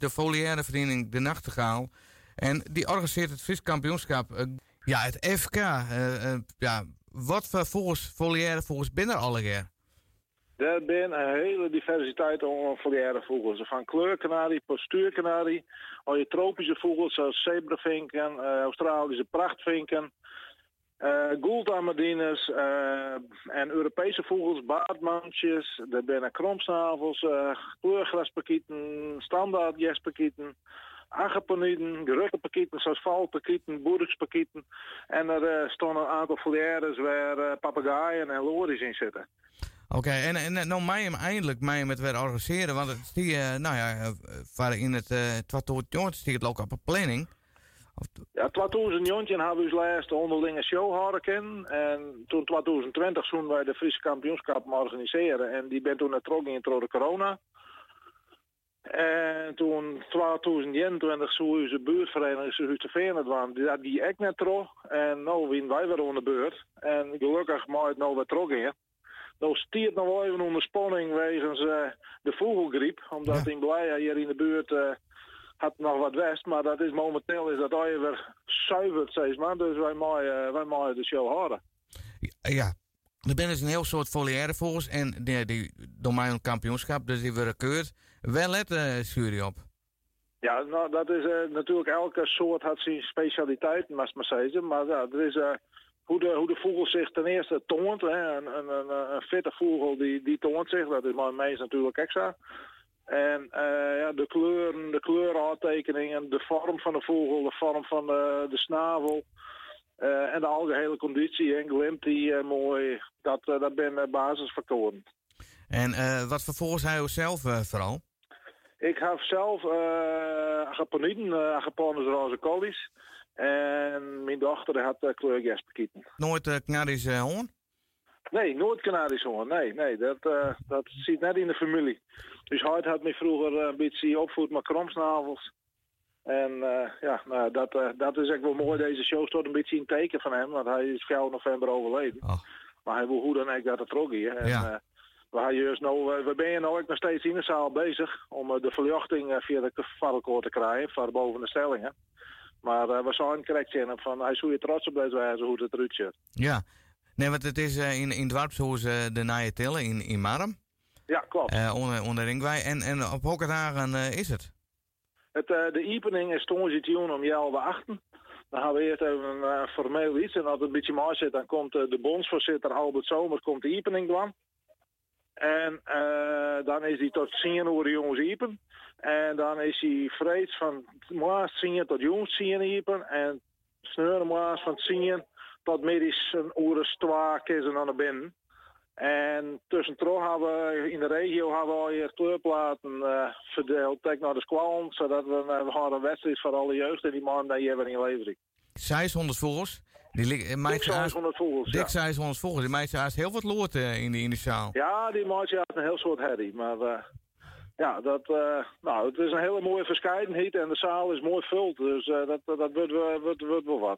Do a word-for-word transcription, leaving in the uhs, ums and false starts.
de Volière Vereniging De Nachtegaal. En die organiseert het Fries kampioenschap. Uh, ja, het F K. Uh, uh, ja, wat voor volgens Volière volgens binnen alle keer? Er zijn een hele diversiteit aan Volière vogels. Van kleurkanarie, postuurkanarie, al je tropische vogels zoals zebravinken, uh, Australische prachtvinken, uh, goeldamadines uh, en Europese vogels, baardmantjes, er zijn kromsnavels, uh, kleurgraspakieten, standaard jespakieten, agaponiden, gerukkenpakieten zoals valpakieten, boerderspakieten. En er uh, staan een aantal Volières waar uh, papegaaien en lories in zitten. Oké, okay, en, en nou mij hem eindelijk mij met weer organiseren, want het die, uh, nou ja, uh, in het uh, twintig stiet het ook op een planning. Of... Ja, twintig negentien hebben we ons laatste onderlinge show houden kennen. En toen twintig twintig zoen wij de Friese kampioenschap organiseren. En die ben toen net trok in door de corona. En toen twintig eenentwintig zo onze buurtvereniging zo te veranderd waren. Die, die ik net trok. En nou wien wij weer aan de beurt. En gelukkig mag het nou weer trok in. Nou stiert nog wel even onder spanning wegens uh, de vogelgriep. Omdat ja. in Blijja hier in de buurt uh, had nog wat west. Maar dat is momenteel is dat al weer zuiverd, zeg maar. Dus wij mogen uh, wij mogen de show houden. Ja, er zijn dus een heel soort Volière vogels. En die, die domein kampioenschap, dus die worden keurd. Wel let uh, jury op. Ja, nou dat is uh, natuurlijk elke soort had zijn specialiteit, maar maar zeggen. Maar ja, er is... Uh, Hoe de, hoe de vogel zich ten eerste toont. Hè. Een, een, een, een fitte vogel die, die toont zich. Dat is mijn meest natuurlijk extra. En uh, ja, de kleuren, de kleurenaantekeningen, de vorm van de vogel, de vorm van de, de snavel. Uh, en de algehele conditie en glimt die uh, mooi. Dat, uh, dat ben uh, basisfactoren. En uh, wat voor vogels hij zelf uh, vooral? Ik heb zelf uh, agaponiden, uh, Agaponus roze collies. En mijn dochter had uh, kleurgespakieten. Nooit uh, Canarische hoorn? Nee, nooit Canarische hoorn. Nee, nee, dat, uh, dat zit net in de familie. Dus hij had me vroeger uh, een beetje opvoed met kromsnavels. En uh, ja, nou, dat, uh, dat is echt wel mooi. Deze show stond een beetje in teken van hem, want hij is vier november overleden. Oh. Maar hij wil hoe dan ook dat het trok hier. En, ja. uh, we, juist nou, uh, we zijn nou ook nog steeds in de zaal bezig om uh, de verlichting uh, via de varkelkoord te krijgen, voor boven de stellingen. Maar uh, we zijn correct in van hij zou je trots op deze wijze hoe het eruit ziet. Ja, nee, want het is uh, in, in Dwarpshoes uh, de Nije Tille in, in Marm. Ja, klopt. Uh, onder, onder Ringwij. En, en op welke dagen uh, is het? het uh, de opening is tongen om jou achten. Dan gaan we eerst even een uh, formeel iets. En als het een beetje mooi zit, dan komt uh, de bondsvoorzitter Albert Zomer komt de opening doen. En uh, dan is hij tot tien uur jongens iepen. En dan is hij vreeds van maas tien tot jongens tien iepen. En sneuren maas van tien tot middags een uur twee kiezen naar binnen. En tussendoor hebben we in de regio hebben we hier kleurplaten uh, verdeeld tegen naar de squallen. Zodat we, uh, we gaan een wedstrijd voor alle jeugd en die man daar hebben in levering. zeshonderd vogels. Die liggen, dik zeshonderd vogels, dik zeshonderd vogels. Die meisje haast heel wat lood uh, in, de, in de zaal. Ja, die meisje had een heel soort herrie. Maar uh, ja, dat, uh, nou, het is een hele mooie verscheidenheid en de zaal is mooi vuld. Dus uh, dat, dat wordt, wordt, wordt wel wat.